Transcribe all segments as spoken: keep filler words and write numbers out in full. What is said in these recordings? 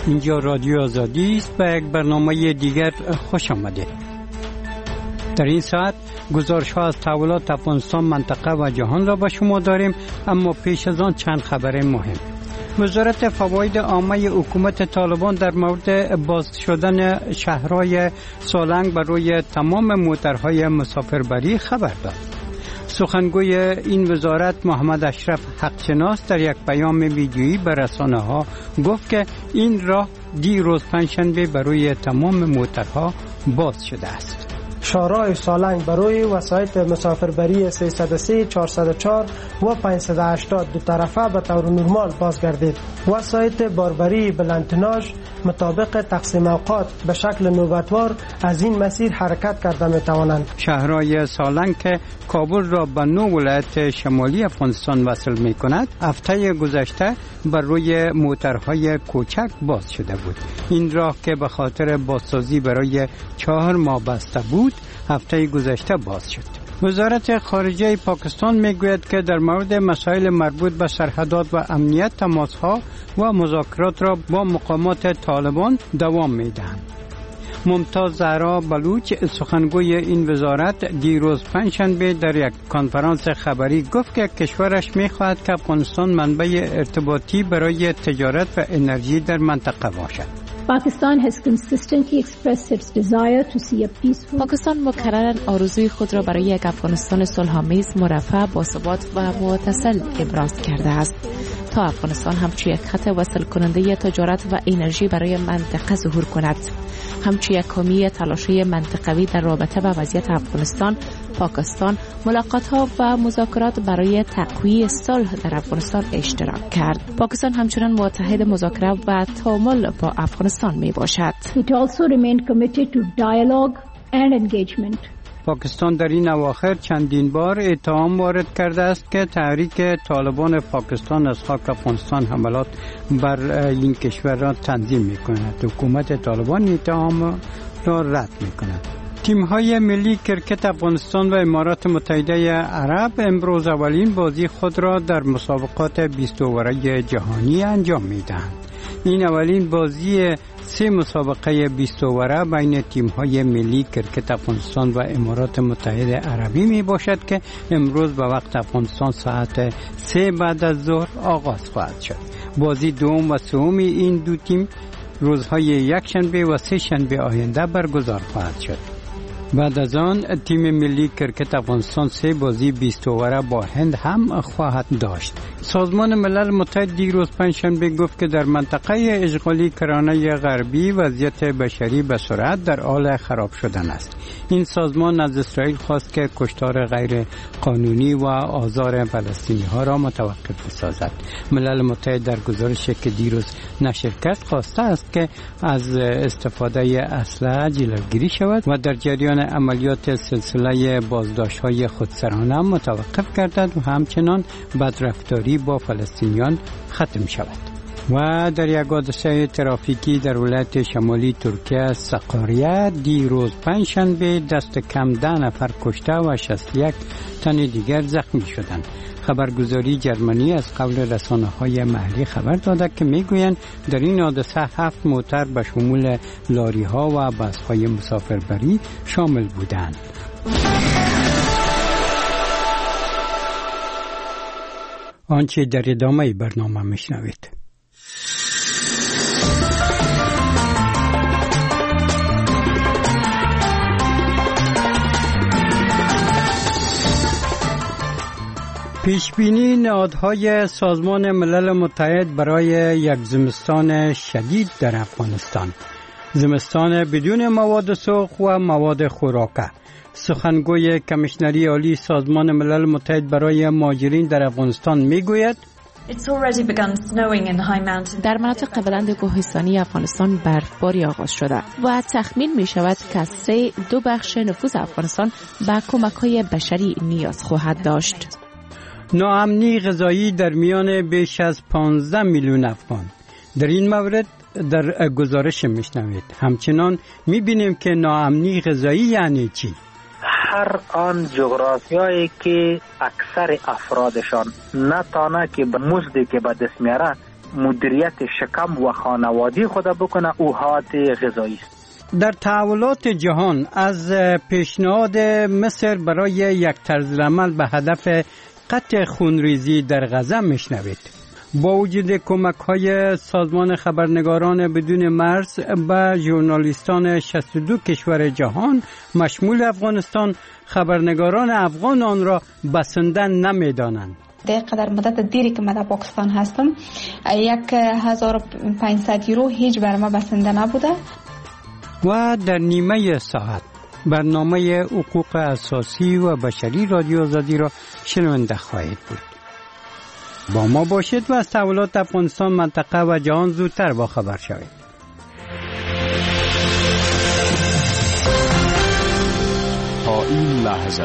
اینجا رادیو آزادی است و یک برنامه دیگر خوش آمدید. در این ساعت گزارش‌ها از تحولات افغانستان، منطقه و جهان را به شما داریم، اما پیش از آن چند خبر مهم. وزارت فواید عامه حکومت طالبان در مورد باز شدن شهرهای سالنگ بر روی تمام موترهای مسافربری خبر داد. سخنگوی این وزارت محمد اشرف حقشناس در یک پیام ویدیویی به رسانه‌ها گفت که این راه دیروز پنجشنبه برای تمام موترها باز شده است. شارع سالنگ برای وسایط مسافربری سیصد و سه، چهارصد و چهار و پانصد و هشتاد دو طرفه به طور نرمال بازگردید. وسایط باربری بلندتناژ مطابق تقسیم اوقات به شکل نوبتوار از این مسیر حرکت کرده می توانند. شهرهای سالنگ که کابل را به نو ولایت شمالی افغانستان وصل می کند، هفته گذشته بر روی موترهای کوچک باز شده بود. این راه که به خاطر بازسازی برای چهار ماه بسته بود، هفته گذشته باز شد. وزارت خارجه پاکستان میگوید که در مورد مسائل مربوط به سرحدات و امنیت تماسها و مذاکرات را با مقامات طالبان دوام میدهند. ممتاز زهرا بلوچ، سخنگوی این وزارت، دیروز پنجشنبه در یک کنفرانس خبری گفت که کشورش می‌خواهد که افغانستان منبع ارتباطی برای تجارت و انرژی در منطقه باشد. Pakistan has consistently expressed its desire to see a peaceful. پاکستان مکرراً آرزوی خود را برای یک افغانستان صلح‌آمیز، مرفه، باثبات و متصل ابراز کرده است تا افغانستان همچون یک خط وصل کننده تجارت و انرژی برای منطقه ظهور کند. همچون یک حامی تلاش‌های منطقوی در رابطه با وضعیت افغانستان، پاکستان ملاقات‌ها و مذاکرات برای تقویت صلح در افغانستان اشتراک کرد. پاکستان همچنان متحد مذاکره و تعامل با افغانستان می باشد. It also remained committed to dialogue and engagement. پاکستان در این اواخر چندین بار اتهام وارد کرده است که تحریک طالبان پاکستان از خاک افغانستان حملات بر این کشور را تنظیم می کند. حکومت طالبان اتهام را رد می کند. تیم‌های ملی کرکت افغانستان و امارات متحده عرب امروز اولین بازی خود را در مسابقات بیست اوره جهانی انجام می‌دهند. این اولین بازی سه مسابقه بیست اوره بین تیم‌های ملی کرکت افغانستان و امارات متحده عربی می باشد که امروز به وقت افغانستان ساعت سه بعد از ظهر آغاز خواهد شد. بازی دوم و سوم این دو تیم روزهای یک شنبه و سه شنبه آینده برگزار خواهد شد. بعد از آن تیم ملی کرکت افغانستان سه بازی بیست اوره با هند هم خواهد داشت. سازمان ملل متحد دیروز پنجشنبه گفت که در منطقه اشغالی کرانه غربی وضعیت بشری به سرعت در حال خراب شدن است. این سازمان از اسرائیل خواست که کشتار غیر قانونی و آزار فلسطینی ها را متوقف سازد. ملل متحد در گزارشی که دیروز نشر کرد خواسته است که از استفاده اسلحه جلوگیری شود و در جریان عملیات سلسله بازداشت‌های خودسرانه متوقف گردد و همچنان بدرفتاری با فلسطینیان ختم شود. و در یک حادثه ترافیکی در ولایت شمالی ترکیه سقاریه دیروز پنجشنبه دست کم ده نفر کشته و شصت و یک تن دیگر زخمی شدند. خبرگزاری جرمنی از قول رسانه‌های محلی خبر داده که میگویند در این حادثه هفت موتر به شمول لاری‌ها و بس‌های مسافربری شامل بودند. آنچه در ادامه برنامه میشنوید. پیشبینی نهادهای سازمان ملل متحد برای یک زمستان شدید در افغانستان. زمستان بدون مواد سوخت و مواد خوراکه. سخنگوی کمیشنری عالی سازمان ملل متحد برای مهاجرین در افغانستان میگوید در مناطق بلند کوهستانی افغانستان برفباری آغاز شده و تخمین می شود که سه دو بخش نفوذ افغانستان به کمک‌های بشری نیاز خواهد داشت. ناامنی غذایی در میان بیش از پانزده میلیون افغان. در این مورد در گزارش میشنوید. همچنان میبینیم که ناامنی غذایی یعنی چی؟ هر آن جغرافیایی که اکثر افرادشان نتانه که به مزدی که به دست میاره مدیریت شکم و خانوادی خود بکنه او حالت غذایی است. در تحولات جهان از پیشنهاد مصر برای یک طرز عمل به هدف قطع خونریزی در غزه میشنوید. با وجود کمک های سازمان خبرنگاران بدون مرز به ژورنالیستان شصت و دو کشور جهان مشمول افغانستان، خبرنگاران افغان آن را بسنده نمیدانند. در قدر مدت دیری که من در پاکستان هستم یک هزار و پانصد یورو هیچ بر ما بسنده نبوده. و در نیمه ساعت برنامه حقوق اساسی و بشری رادیو آزادی را شنونده خواهید بود. با ما باشید و از تحولات افغانستان، منطقه و جهان زودتر با خبر شوید. تا این لحظه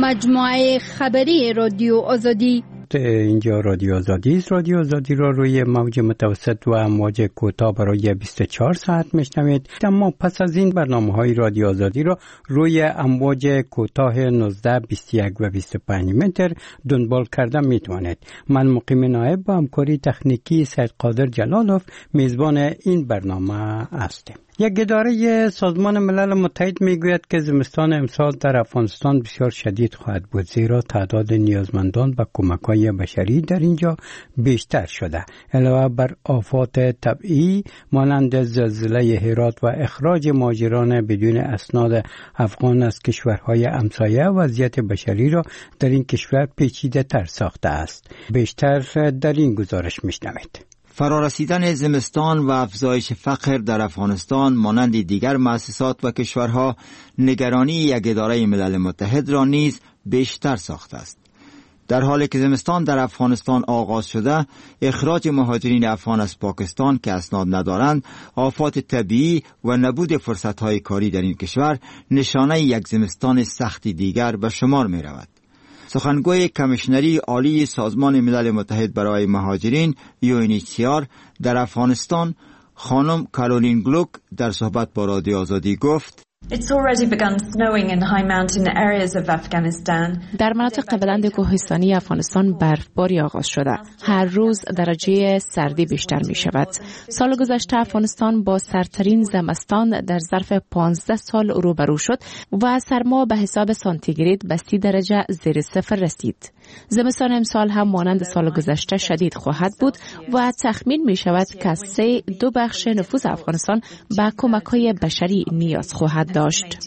مجموعه خبری رادیو آزادی. اینجا رادیو آزادی است. رادیو آزادی را روی موج متوسط و امواج کوتاه برای بیست و چهار ساعت میشنوید. اما پس از این برنامه‌های رادیو آزادی را روی امواج کوتاه نوزده، بیست و یک و بیست و پنج متر دنبال کرده میتوانید. من مقیم نایب با همکاری تکنیکی سید قادر جلالوف میزبان این برنامه هستیم. یک اداره سازمان ملل متحد میگوید که زمستان امسال در افغانستان بسیار شدید خواهد بود، زیرا تعداد نیازمندان به کمک‌های بشری در اینجا بیشتر شده. علاوه بر آفات طبیعی مانند زلزله هرات و اخراج مهاجران بدون اسناد افغان از کشورهای همسایه، وضعیت بشری را در این کشور پیچیده‌تر ساخته است. بیشتر در این گزارش میشنوید. فرارسیدن زمستان و افزایش فقر در افغانستان مانند دیگر مؤسسات و کشورها نگرانی یک اداره ملل متحد را نیز بیشتر ساخته است. در حالی که زمستان در افغانستان آغاز شده، اخراج مهاجرین افغان از پاکستان که اسناد ندارند، آفات طبیعی و نبود فرصت‌های کاری در این کشور نشانه یک زمستان سختی دیگر به شمار می رود. سخنگوی کمیشنری عالی سازمان ملل متحد برای مهاجرین یو ان اچ سی آر در افغانستان، خانم کارولین گلوک در صحبت با رادیو آزادی گفت: It's already begun snowing in high mountain areas of Afghanistan. در مناطق بلند کوهستانی افغانستان برفباری آغاز شده. هر روز درجه سردی بیشتر می شود. سال گذشته افغانستان با سردترین زمستان در ظرف پانزده سال روبرو شد و سرما به حساب سانتیگراد به سی درجه زیر صفر رسید. زمستان امسال هم مانند سال گذشته شدید خواهد بود و تخمین می شود که سه دو بخش نفوذ افغانستان به کمک‌های بشری نیاز خواهد داشت.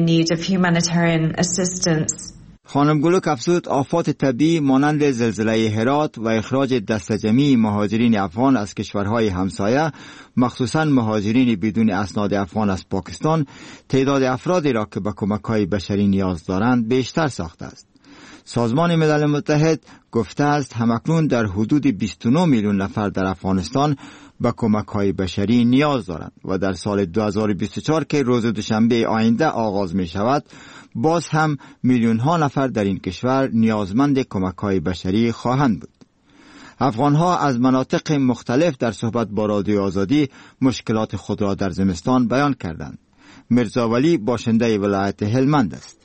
خانم گلوک افزود آفات طبیعی مانند زلزله هرات و اخراج دسته‌جمعی مهاجرین افغان از کشورهای همسایه، مخصوصاً مهاجرین بدون اسناد افغان از پاکستان، تعداد افرادی را که به کمک‌های بشری نیاز دارند بیشتر ساخته است. سازمان ملل متحد گفته است همکنون در حدود بیست و نه میلیون نفر در افغانستان به کمک‌های بشری نیاز دارند و در سال دو هزار و بیست و چهار که روز دوشنبه آینده آغاز می شود، باز هم میلیون ها نفر در این کشور نیازمند کمک‌های بشری خواهند بود. افغان‌ها از مناطق مختلف در صحبت با رادیو آزادی مشکلات خود را در زمستان بیان کردند. مرزا ولی باشنده ولایت هلمند است.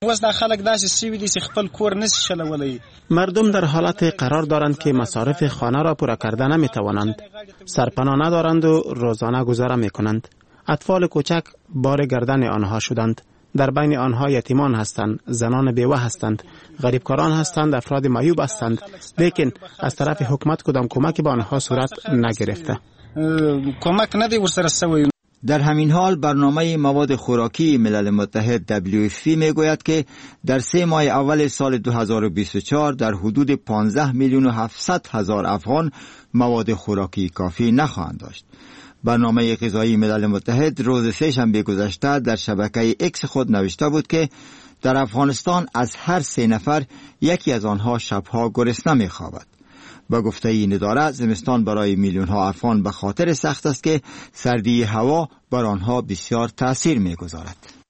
مردم در حالت قرار دارند که مصارف خانه را پورا کرده نمی توانند. سرپناه ندارند و روزانه گذاره می کنند. اطفال کوچک بار گردن آنها شدند. در بین آنها یتیمان هستند، زنان بیوه هستند، غریبکاران هستند، افراد معیوب هستند، لیکن از طرف حکومت کدام کمکی به آنها صورت نگرفته. کمک ندی ورسره سوی. در همین حال برنامه مواد خوراکی ملل متحد دبلیو اف پی میگوید که در سه ماه اول سال دو هزار و بیست و چهار در حدود پانزده میلیون و هفتصد هزار افغان مواد خوراکی کافی نخواهند داشت. برنامه غذایی ملل متحد روز سه‌شنبه گذشته در شبکه اکس خود نوشته بود که در افغانستان از هر سه نفر یکی از آنها شبها گرسنه می‌خوابد. با گفته این اداره زمستان برای میلیون ها افغان به خاطر سخت است که سردی هوا بر آنها بسیار تأثیر می‌گذارد.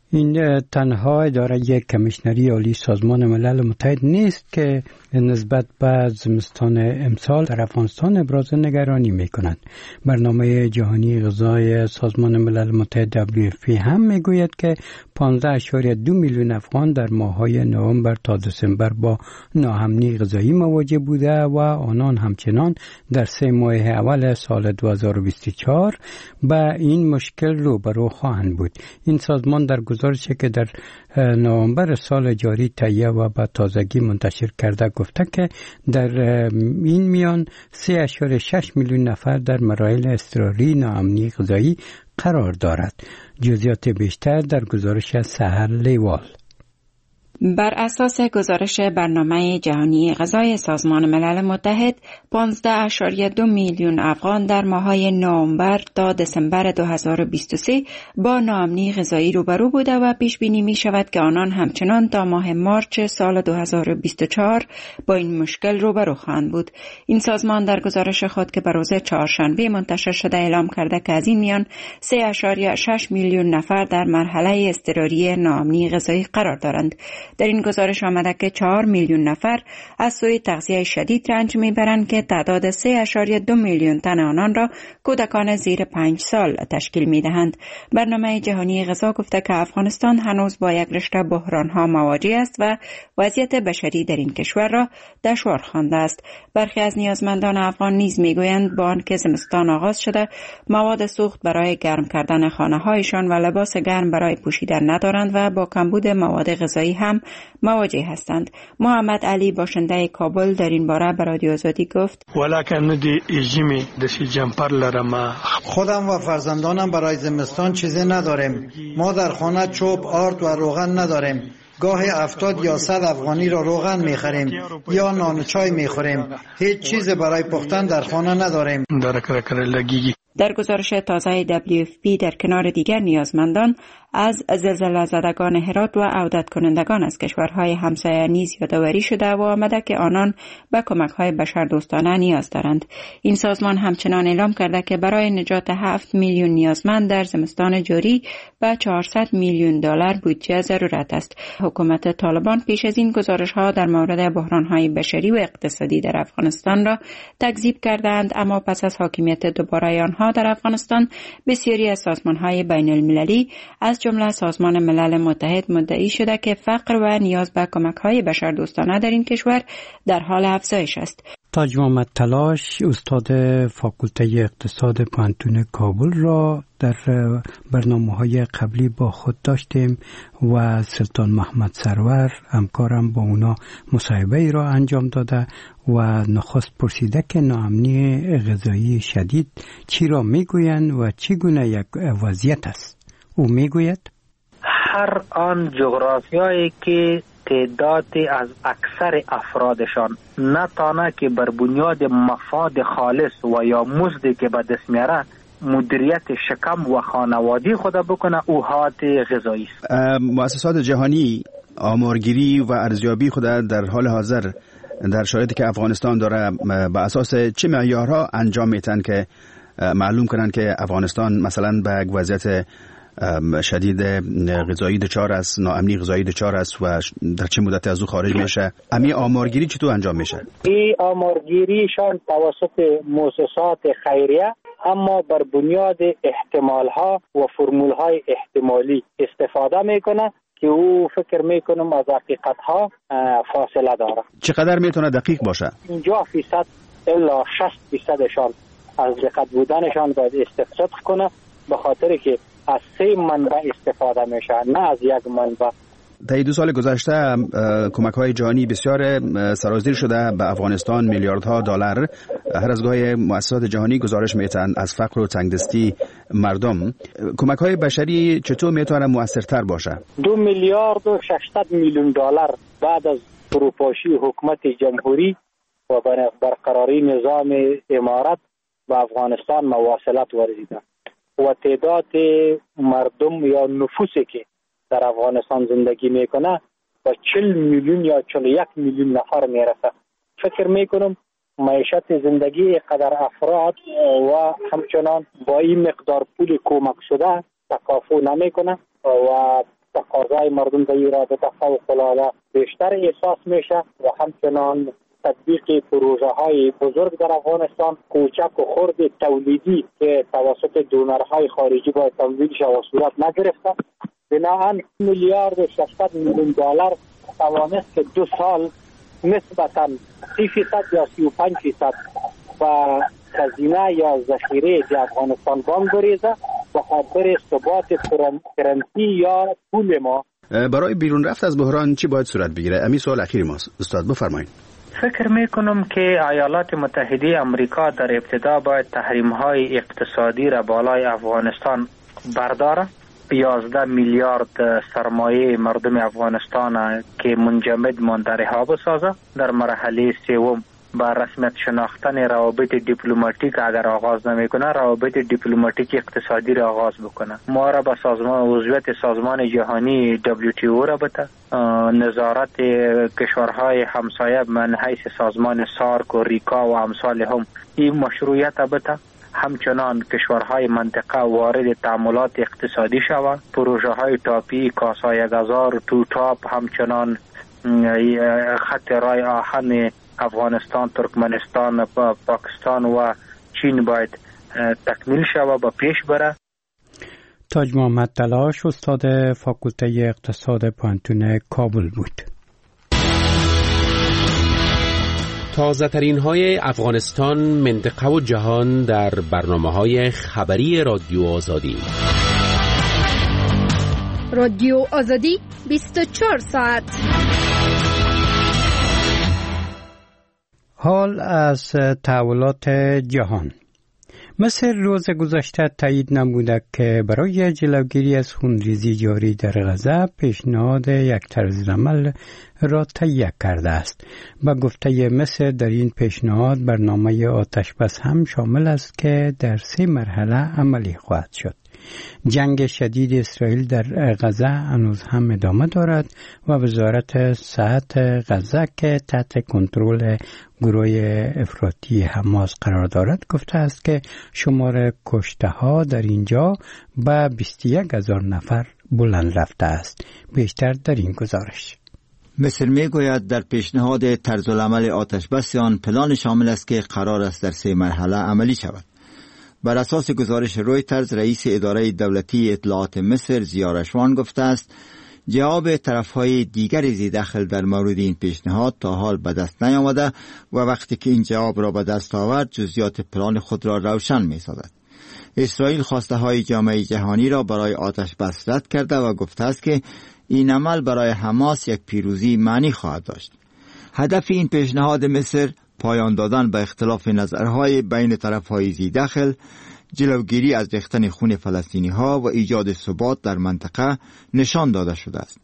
این تنها اداره یک کمیشنری عالی سازمان ملل متحد نیست که نسبت به زمستان امسال در افغانستان ابراز نگرانی می کند. برنامه جهانی غذای سازمان ملل متحد دبلیو اف پی هم می گوید که پانزده اشاریه دو میلیون افغان در ماه‌های نوامبر تا دسامبر با ناامنی غذایی مواجه بوده و آنان همچنان در سه ماه اول سال دو هزار و بیست و چهار به این مشکل روبرو خواهند بود. این سازمان در گزارشی که در نوامبر سال جاری تهیه و به تازگی منتشر کرده گفته که در این میان سه اشاره شش میلیون نفر در مراحل اضطراری ناامنی غذایی قرار دارد. جزئیات بیشتر در گزارش سحر لیوال. بر اساس گزارش برنامه جهانی غذای سازمان ملل متحد، پانزده اشاریه دو میلیون افغان در ماه‌های نوامبر تا دسامبر دو هزار و بیست و سه با ناامنی غذایی روبرو بوده و پیش بینی می شود که آنان همچنان تا ماه مارچ سال دو هزار و بیست و چهار با این مشکل روبرو خواهند بود. این سازمان در گزارش خود که به روز چهارشنبه منتشر شده اعلام کرده که از این میان سه اشاریه شش میلیون نفر در مرحله اضطراری ناامنی غذایی قرار دارند. در این گزارش آمده که چهار میلیون نفر از سوی تغذیه شدید رنج میبرند که تعداد سه اشاریه دو میلیون تن آنان را کودکان زیر پنج سال تشکیل میدهند. برنامه جهانی غذا گفته که افغانستان هنوز با یک رشته بحرانها مواجه است و وضعیت بشری در این کشور را دشوار خوانده است. برخی از نیازمندان افغان نیز میگویند با آنکه زمستان آغاز شده مواد سوخت برای گرم کردن خانه‌هایشان و لباس گرم برای پوشیدن ندارند و با کمبود مواد غذایی هم مواجه هستند. محمد علی باشنده کابل در این باره به رادیو آزادی گفت: خودم و فرزندانم برای زمستان چیزی نداریم. ما در خانه چوب، آرد و روغن نداریم. گاهی هفتاد یا صد افغانی را روغن میخریم یا نان و چای میخوریم. هیچ چیز برای پختن در خانه نداریم. در گزارش تازه دبلیو اف پی در کنار دیگر نیازمندان از زلزله زدگان هرات و عودت کنندگان از کشورهای همسایه نیز یادآوری شده و آمده که آنان به کمک‌های بشردوستانه نیاز دارند. این سازمان همچنان اعلام کرده که برای نجات هفت میلیون نیازمند در زمستان جاری به چهارصد میلیون دلار بودجه ضرورت است. حکومت طالبان پیش از این گزارش‌ها در مورد بحران‌های بشری و اقتصادی در افغانستان را تکذیب کردند، اما پس از حاکمیت دوباره آنها در افغانستان بسیاری از سازمان‌های بین‌المللی از جمله سازمان ملل متحد مدعی شده که فقر و نیاز به کمک‌های بشردوستانه در این کشور در حال افزایش است. تاج محمد تلاش، استاد فاکولته اقتصاد پانتون کابل را در برنامه‌های قبلی با خود داشتیم و سلطان محمد سرور همکارم با اونا مصاحبه ای را انجام داده و نخست پرسیده که ناامنی غذایی شدید چی را میگویند و چگونه یک وضعیت است. او میگوید هر آن جغرافیایی که تعدادی از اکثر افرادشان نتانه که بر بنیاد مفاد خالص و یا مزدی که به دست میاره مدیریت شکم و خانوادی خود بکنه، او حالت غذایی است. مؤسسات جهانی آمارگیری و ارزیابی خود در حال حاضر در شرایطی که افغانستان داره به اساس چه معیارها انجام میتن که معلوم کنن که افغانستان مثلا به وضعیت شدید غذایی دچار است، ناامنی غذایی دچار است و در چه مدتی از او خارج میشه؟ امی آمارگیری چطور انجام میشه؟ این آمارگیریشان توسط مؤسسات خیریه، اما بر بنیاد احتمال ها و فرمول های احتمالی استفاده میکنه که او فکر میکنم از حقیقت ها فاصله داره. چقدر میتونه دقیق باشه؟ پنجاه فیصد الا شصت فیصدشان از دقت بودنشان باید استفاده کنه، به خاطر که از سه منبع استفاده میشه نه از یک منبع. طی دو سال گذشته کمک‌های جهانی بسیار سرازیر شده به افغانستان، میلیاردها دلار. هر از گاهی مؤسسات جهانی گزارش میتن از فقر و تنگدستی مردم. کمک‌های بشری چطور میتونه موثرتر باشه؟ دو میلیارد و ششصد میلیون دلار بعد از فروپاشی حکومت جمهوری و برقراری نظام امارت به افغانستان مواصلت ورزیده و تعداد مردم یا نفوسی که در افغانستان زندگی میکنه با چل میلیون یا چل یک میلیون نفر میرسه. فکر میکنم معیشت زندگی قدر افراد و همچنان با این مقدار پول کمک شده تکافو نمیکنه و تقاضای مردم در این رابطه فوق‌العاده بیشتر احساس میشه و همچنان تطبیق پروژه های بزرگ در افغانستان، کوچک و خرد تولیدی که توسط دونرهای خارجی باید تمویل شود و صورت نگرفته. بنابراین میلیارد و ششصد میلیون دلار توانست که دو سال نسبتاً سی فیصد یا سی و پنج فیصد و خزینه یا ذخیره در افغانستان بانک بریزه و خاطر ثبات کرنسی یا پول ما. برای بیرون رفت از بحران چی باید صورت بگیره؟ امی سوال اخیری ماست. استاد بفرمایید. فکر میکنم که ایالات متحده آمریکا در ابتدا باید تحریم‌های اقتصادی را بالای افغانستان برداره. یازده میلیارد سرمایه مردم افغانستان که منجمد مانده رها بسازه. در مرحله سوم با رسمیت شناختن روابط دیپلماتیک اگر آغاز نمیکنه، روابط دیپلماتیک اقتصادی را آغاز بکنه. ما را به سازمان عضویت سازمان جهانی دبلیو تی او را بده، نظارت کشورهای همسایه من حیث سازمان سارک و ریکا و امثال هم این مشروعیت بده. همچنان کشورهای منطقه وارد تعاملات اقتصادی شود. پروژه های تاپی کاسای گذار تو تاپ همچنان خط رای آهن افغانستان، ترکمنستان، پاکستان و چین باید تکمیل شود و پیش بره. تاج محمد تلاش استاد فاکولته اقتصاد پانتون کابل بود. تازه ترین های افغانستان، منطقه و جهان در برنامه های خبری رادیو آزادی. رادیو آزادی بیست و چهار ساعت. حال از تحولات جهان. مصر روز گذشته تایید نموده که برای جلوگیری از خونریزی جاری در غزه پیشنهاد یک طرز عمل را تهیه کرده است. با گفته مصر در این پیشنهاد برنامه آتش بس هم شامل است که در سه مرحله عملی خواهد شد. جنگ شدید اسرائیل در غزه هنوز هم ادامه دارد و وزارت صحت غزه که تحت کنترل گروه افراطی حماس قرار دارد گفته است که شمار کشته ها در اینجا به بیست و یک هزار نفر بلند رفته است. بیشتر در این گزارش. مصر می گوید در پیشنهاد طرز العمل آتش بس آن پلان شامل است که قرار است در سه مرحله عملی شود. بر اساس گزارش رویترز، رئیس اداره دولتی اطلاعات مصر ضیا رشوان گفته است جواب طرفهای دیگر ذی‌دخل در مورد این پیشنهاد تا حال به دست نیامده و وقتی که این جواب را به دست آورد جزئیات پلان خود را روشن می سازد. اسرائیل خواسته های جامعه جهانی را برای آتش بس رد کرده و گفته است که این عمل برای حماس یک پیروزی معنی خواهد داشت. هدف این پیشنهاد مصر پایان دادن به اختلاف نظرهای بین طرفهای ذی‌دخل، جلوگیری از ریختن خون فلسطینی ها و ایجاد ثبات در منطقه نشان داده شده است.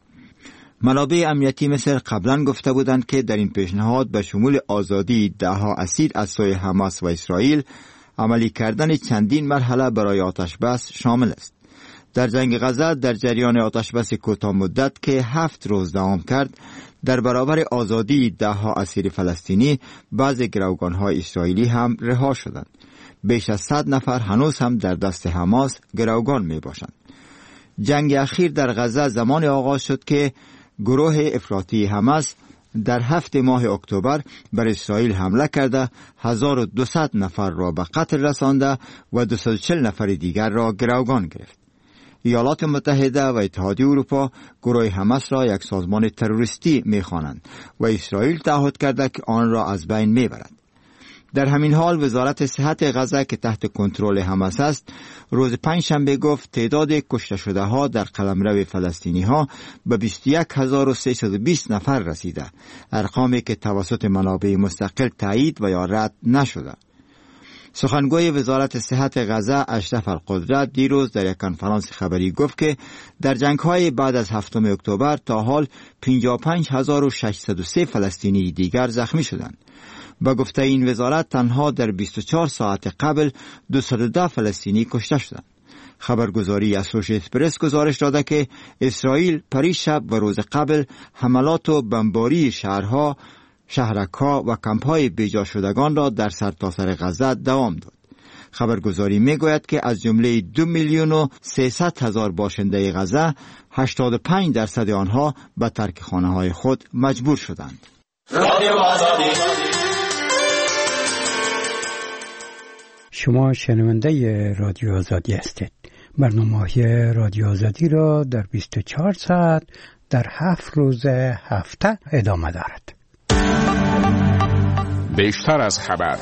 منابع امنیتی مصر قبلا گفته بودند که در این پیشنهاد به شمول آزادی دهها اسیر از سوی حماس و اسرائیل، عملی کردن چندین مرحله برای آتش بس شامل است. در جنگ غزه در جریان آتش بس کوتاه مدت که هفت روز دوام کرد، در برابر آزادی دهها اسیر فلسطینی، بعضی گروگان‌های اسرائیلی هم رها شدند. بیش از صد نفر هنوز هم در دست حماس گروگان می باشند. جنگ اخیر در غزه زمان آغاز شد که گروه افراطی حماس در هفت ماه اکتبر بر اسرائیل حمله کرده هزار و دویست نفر را به قتل رسانده و دویست و چهل نفر دیگر را گروگان گرفت. ایالات متحده و اتحادیه اروپا گروه حماس را یک سازمان تروریستی می‌خوانند و اسرائیل تعهد کرده که آن را از بین می‌برد. در همین حال وزارت صحت غزه که تحت کنترل حماس است روز پنجشنبه گفت تعداد کشته شده ها در قلمرو فلسطینی ها به بیست و یک هزار و سیصد و بیست نفر رسیده، ارقامی که توسط منابع مستقل تایید و یا رد نشده. سخنگوی وزارت صحت غزه اشرف القدرت دیروز در یک کنفرانس خبری گفت که در جنگ‌های بعد از هفتم اکتبر تا حال پنجاه و پنج هزار و ششصد و سه فلسطینی دیگر زخمی شدند. با گفته این وزارت تنها در بیست و چهار ساعت قبل دویست و ده فلسطینی کشته شدند. خبرگزاری اسوشییتد پرس گزارش داده که اسرائیل پریشب و روز قبل حملات و بمباری شهرها، شهرک‌ها و کمپ‌های بیجا شدگان را در سرتاسر غزه دوام داد. خبرگزاری میگوید که از جمله دو میلیون و سیصد هزار باشنده غزه هشتاد و پنج درصد آنها به ترک خانه‌های خود مجبور شدند. شما شنونده رادیو آزادی هستید. برنامه‌های رادیو آزادی را در بیست و چهار ساعت در هفت روز هفته ادامه دارد. بیشتر از خبر.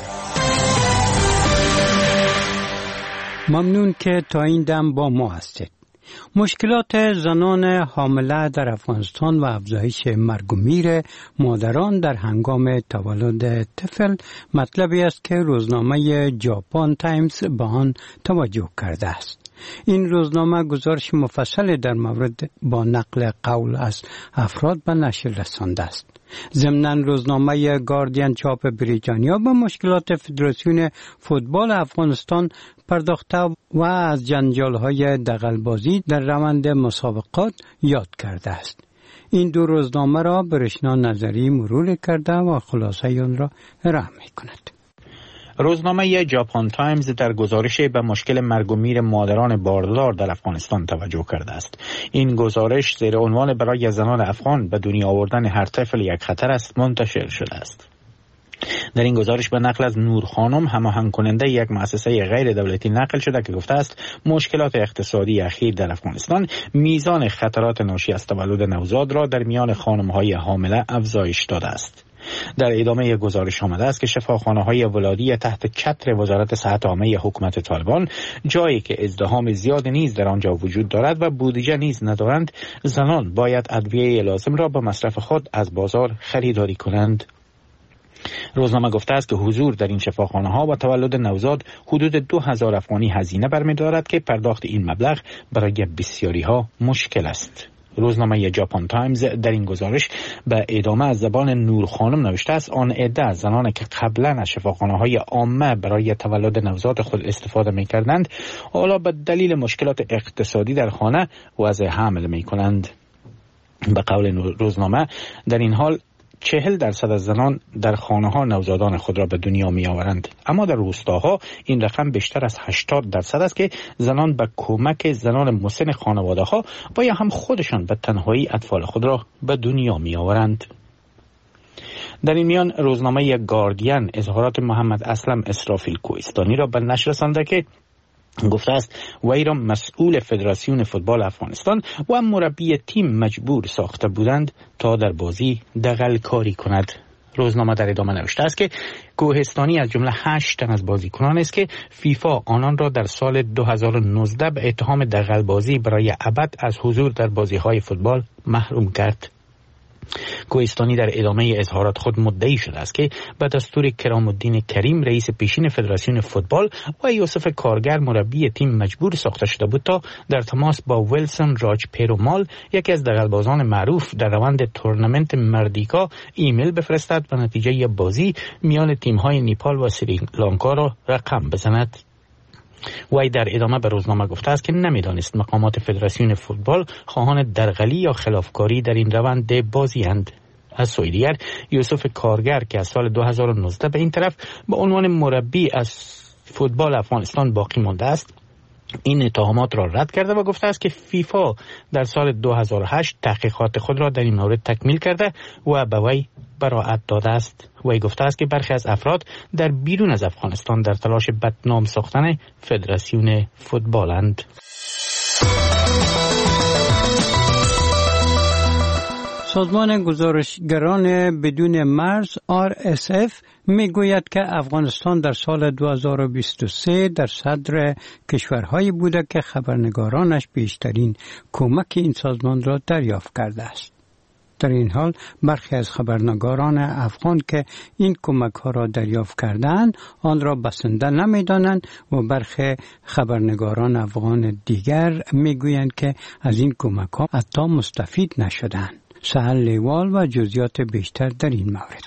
ممنون که تا این دم با ما هستید. مشکلات زنان حامله در افغانستان و افزایش مرگ و میر مادران در هنگام تولد طفل مطلبی است که روزنامه ژاپن تایمز به آن توجه کرده است. این روزنامه گزارش مفصل در مورد با نقل قول از افراد به نشر رسانده است. ضمناً روزنامه گاردین چاپ بریتانیا به مشکلات فدراسیون فوتبال افغانستان پرداخته و از جنجال‌های دغل‌بازی در روند مسابقات یاد کرده است. این دو روزنامه را برشنا نظری مرور کرده و خلاصه آن را ارائه می‌کند. روزنامه ژاپن تایمز در گزارش به مشکل مرگ و میر مادران باردار در افغانستان توجه کرده است. این گزارش زیر عنوان برای زنان افغان به دنیا آوردن هر طفل یک خطر است منتشر شده است. در این گزارش به نقل از نور خانم، هماهنگ کننده یک مؤسسه غیر دولتی، نقل شده که گفته است مشکلات اقتصادی اخیر در افغانستان میزان خطرات ناشی از تولد نوزاد را در میان خانم‌های حامله افزایش داده است. در ادامه گزارش آمده است که شفاخانه‌های ولادی تحت چتر وزارت صحت عامه حکومت طالبان، جایی که ازدحام زیاد نیز در آنجا وجود دارد و بودجه نیز ندارند، زنان باید ادویه لازم را به مصرف خود از بازار خریداری کنند. روزنامه گفته است که حضور در این شفاخانه‌ها با تولد نوزاد حدود دو هزار افغانی هزینه برمی‌دارد که پرداخت این مبلغ برای بسیاری‌ها مشکل است. روزنامه ژاپن تایمز در این گزارش به ادامه از زبان نور خانم نوشته است آن عده از زنان که قبلا از شفاخانه‌های عامه برای تولد نوزاد خود استفاده می‌کردند، حالا به دلیل مشکلات اقتصادی در خانه وضع حمل می‌کنند. به قول روزنامه در این حال چهل درصد از زنان در خانه ها نوزادان خود را به دنیا می آورند، اما در روستاها این رقم بیشتر از هشتاد درصد است که زنان به کمک زنان مسن خانواده ها و یا هم خودشان به تنهایی اطفال خود را به دنیا می آورند. در این میان روزنامه گاردین اظهارات محمد اسلم اسرافیل کوهستانی را به نشر رسانده که گفته است وی را مسئول فدراسیون فوتبال افغانستان و مربی تیم مجبور ساخته بودند تا در بازی دغل کاری کند. روزنامه در ادامه نوشته است که کوهستانی از جمله هشت تن از بازیکنان است که فیفا آنان را در سال دو هزار و نوزده به اتهام دغل بازی برای ابد از حضور در بازی‌های فوتبال محروم کرد. کوهستانی در ادامه اظهارات خود مدعی شده است که به دستور کرام الدین کریم رئیس پیشین فدراسیون فوتبال و یوسف کارگر مربی تیم مجبور ساخته شده بود تا در تماس با ویلسون راج پیرومال یکی از دغلبازان معروف در روند تورنمنت مردیکا ایمیل بفرستد و نتیجه بازی میان تیم‌های نیپال و سریلانکا را رقم بزند. وی در ادامه به روزنامه گفته است که نمیدانست مقامات فدراسیون فوتبال خواهان درغلی یا خلافکاری در این روند بازی اند. از سوی دیگر یوسف کارگر که از سال دو هزار و نوزده به این طرف به عنوان مربی از فوتبال افغانستان باقی مانده است، این اتهامات را رد کرده و گفته است که فیفا در سال دو هزار و هشت تحقیقات خود را در این مورد تکمیل کرده و به وی براءت داده است. وی گفته است که برخی از افراد در بیرون از افغانستان در تلاش بدنام ساختن فدراسیون فوتبالند. سازمان گزارشگران بدون مرز آر اس اف میگوید که افغانستان در سال دو هزار و بیست و سه در صدر کشورهایی بوده که خبرنگارانش بیشترین کمک این سازمان را دریافت کرده است. در این حال برخی از خبرنگاران افغان که این کمک ها را دریافت کردند آن را بسنده نمیدانند و برخی خبرنگاران افغان دیگر میگویند که از این کمک ها حتی مستفید نشدند. سهل لیوال و جزئیات بیشتر در این مورد.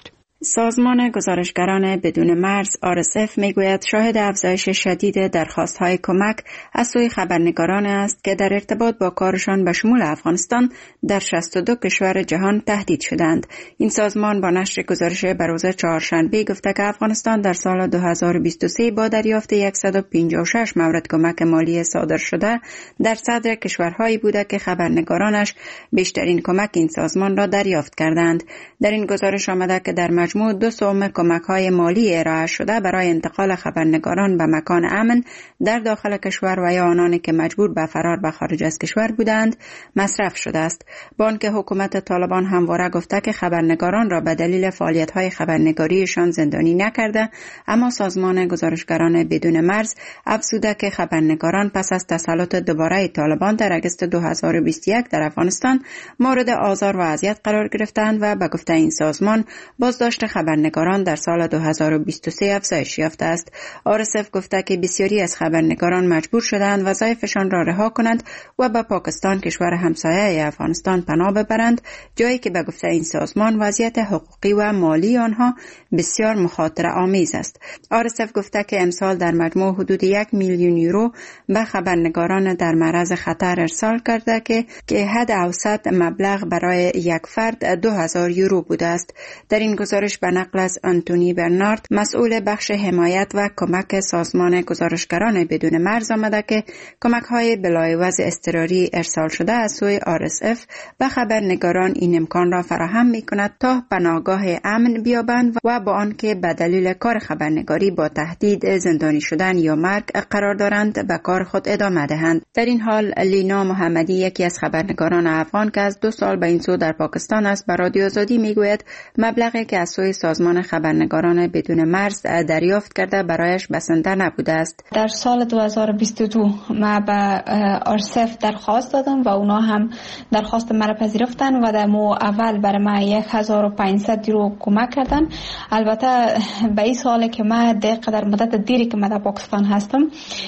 سازمان گزارشگران بدون مرز آر اس اف میگوید شاهد افزایش شدید درخواست‌های کمک از سوی خبرنگاران است که در ارتباط با کارشان به شمول افغانستان در شصت و دو کشور جهان تهدید شدند. این سازمان با نشر گزارش به روز چهارشنبه گفته که افغانستان در سال دو هزار و بیست و سه با دریافت صد و پنجاه و شش مورد کمک مالی صادر شده در صدر کشورهایی بوده که خبرنگارانش بیشترین کمک این سازمان را دریافت کردند. در این گزارش آمده که در مجموع دو سوم کمک‌های مالی ارائه شده برای انتقال خبرنگاران به مکان امن در داخل کشور و یا آنانی که مجبور به فرار به خارج از کشور بودند مصرف شده است. با آنکه حکومت طالبان همواره گفته که خبرنگاران را به دلیل فعالیت‌های خبرنگاریشان زندانی نکرده، اما سازمان گزارشگران بدون مرز افزوده که خبرنگاران پس از تسلط دوباره طالبان در اگست دو هزار و بیست و یک در افغانستان مورد آزار و اذیت قرار گرفتند و به گفته این سازمان بازداشت خبرنگاران در سال دو هزار و بیست و سه افزایش یافته است. آر اس اف گفته که بسیاری از خبرنگاران مجبور شدند وظایفشان را رها کنند و به پاکستان کشور همسایه افغانستان پناه ببرند، جایی که به گفته این سازمان وضعیت حقوقی و مالی آنها بسیار مخاطره آمیز است. آر اس اف گفته که امسال در مجموع حدود یک میلیون یورو به خبرنگاران در معرض خطر ارسال کرده که که حد اوسط مبلغ برای یک فرد دو هزار یورو بوده است. در این گزارش به نقل از آنتونی برنارد مسئول بخش حمایت و کمک سازمان گزارشگران بدون مرز آمده که کمک‌های بلایوز اضطراری ارسال شده از سوی آر اس اف به خبرنگاران این امکان را فراهم می‌کند تا پناهگاه امن بیابند و با آنکه به دلیل کار خبرنگاری با تهدید زندانی شدن یا مرگ قرار دارند به کار خود ادامه دهند. در این حال لینا محمدی یکی از خبرنگاران افغان که از دو سال به این سو در پاکستان است به رادیو آزادی میگوید مبلغی که از سوی سازمان خبرنگاران بدون مرز دریافت کرده برایش بسنده نبوده است. در سال دو هزار و بیست و دو ما به آر اس اف درخواست دادم و اونا هم درخواست مرا پذیرفتن و در مو اول برای ما یک هزار و پانصد یورو کمک کردن. البته به این سال که ما در مدت دیری که ما در پاکستان هستم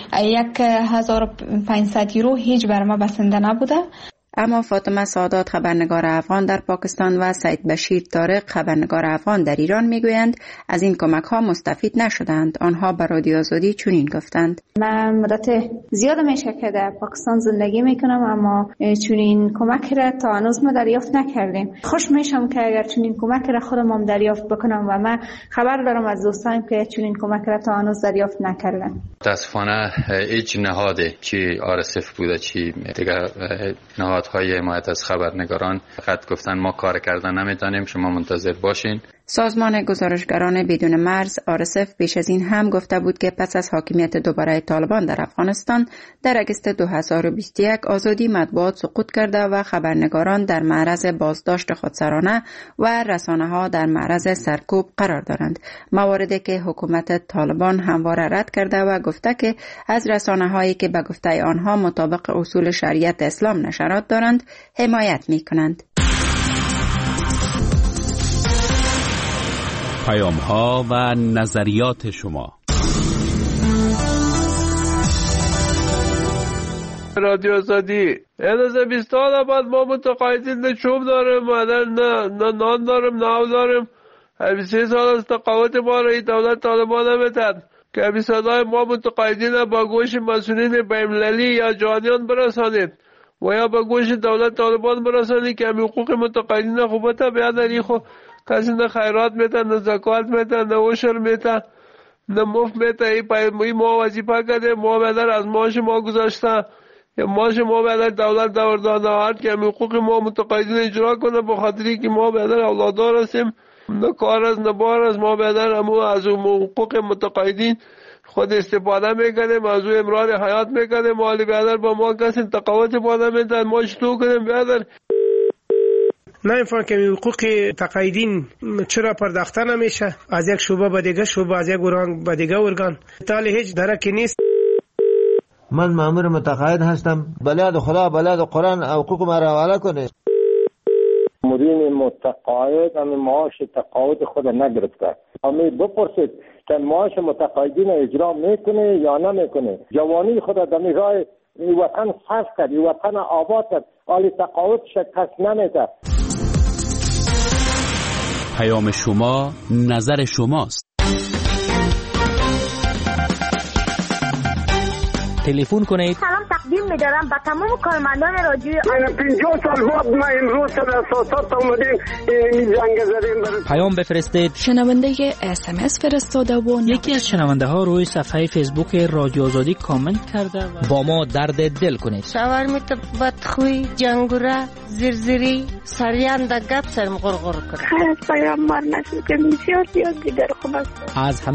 یک هزار و پانصد یورو هیچ برای ما بسنده نبوده. اما فاطمه سادات خبرنگار افغان در پاکستان و سید بشیر طارق خبرنگار افغان در ایران میگویند از این کمک ها مستفید نشدند. آنها به رادیو آزادی چنین گفتند: من مدت زیاد میشه که در پاکستان زندگی میکنم اما چنین کمک را تا هنوز ما دریافت نکردیم. خوش میشم که اگر چنین کمک را خودم هم دریافت بکنم و من خبر دارم از دوستانم که چنین کمک را تا هنوز دریافت نکردن. متاسفانه هیچ نهادی که آر اس اف بوده چی دیگه نهادهای حمایت از خبرنگاران فقط گفتن ما کار کردن نمیتونیم، شما منتظر باشین. سازمان گزارشگران بدون مرز آر اس اف پیش از این هم گفته بود که پس از حاکمیت دوباره طالبان در افغانستان در اگست دو هزار و بیست و یک آزادی مطبوعات سقوط کرده و خبرنگاران در معرض بازداشت خودسرانه و رسانه‌ها در معرض سرکوب قرار دارند، مواردی که حکومت طالبان همواره رد کرده و گفته که از رسانه‌هایی که به گفته آنها مطابق اصول شریعت اسلام نشرات دارند حمایت می‌کنند. پیام ها و نظریات شما. رادیو آزادی از بیست سال بعد ما متقاعدین نه چوب داریم نه نه نان داریم نه آب داریم. بیست و سه سال از تقاعد ما را دولت طالبان نمیداد که بیست صدای ما متقاعدین با گوش مسئولین بین‌المللی یا جهانیان برسانید و یا با گوش دولت طالبان برسانید که حقوق متقاعدین خوبت بیادری خو کسی نه خیرات میده نه زکات میده نه عشر میده نه مفت میده. ای ما وظیفه کرده ما بدر از معاش ما گذاشته یا معاش ما بدر دولت دور داده هست که حقوق ما متقاعدین اجرا کنه، به خاطری که ما بدر اولادار هستیم نه کار از نه بار از ما بدر اما از حقوق متقاعدین خود استفاده میکنیم، از او امرار حیات میکنیم. مالی بدر با ما کسی تقاوت باده میده ما چطور کنیم بدر نمیفهم که حقوق تقاعدین چرا پرداخته نمیشه از یک شعبه به دیگه شعبه، از یک ارگان به دیگه ارگان، تالی هیچ درکی نیست. من مأمور متقاعد هستم، بلاد خدا بلاد قرآن حقوق ما را حواله کنه. مدیر متقاعد هم معاش تقاعد خود نگرفته، اما بپرسید که معاش متقاعدین اجرا میکنه یا نمیکنه. جوانی خود در راه این وطن صرف کرد، این وطن آباد کرد، حالی تقاعد شکست نمیده. پیام شما نظر شماست. تلفن کنید. سلام تقدیم می‌دارم به تمام کارمندان رادیو. من پنجاه سال بعد ما امروز در اساسات اومدیم این جنگ زدیم. پیام بفرستید. شنونده اس ام اس فرستاده و یکی از شنونده ها روی صفحه فیسبوک رادیو آزادی کامنت کرده و با ما درد دل کنید. شاور میت بدخوی جنگوره زرزری سریان د گپ سر مغرغر کنه. خیر پیام مر نشد که بسیار زیاد دیگر خوب است. از